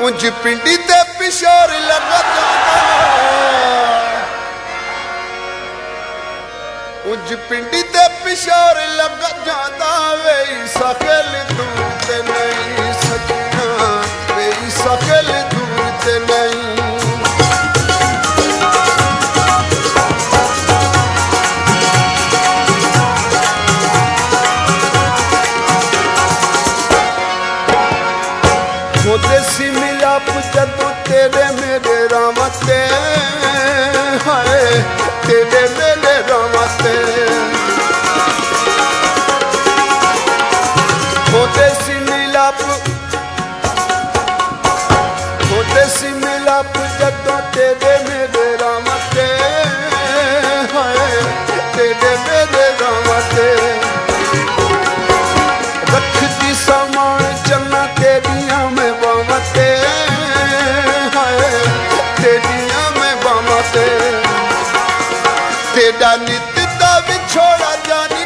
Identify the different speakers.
Speaker 1: उंज पिंडी ते पिशोर लगा उंज पिंडी ते पिशोर लगा जाता वे सकल दूर ते नहीं सजना वे सकल दूर ते नहीं देसी मिलाप जदू तेरे मेरे रामते हाय तेरे मेरे रामते देसी मिलाप जदू तेरे मेरे रामते हाय तेरे मेरे रामते रख दी सामान चलना तेरिया में बामते हाय तेरिया में बामते तेरा नित दा विछोड़ा जानी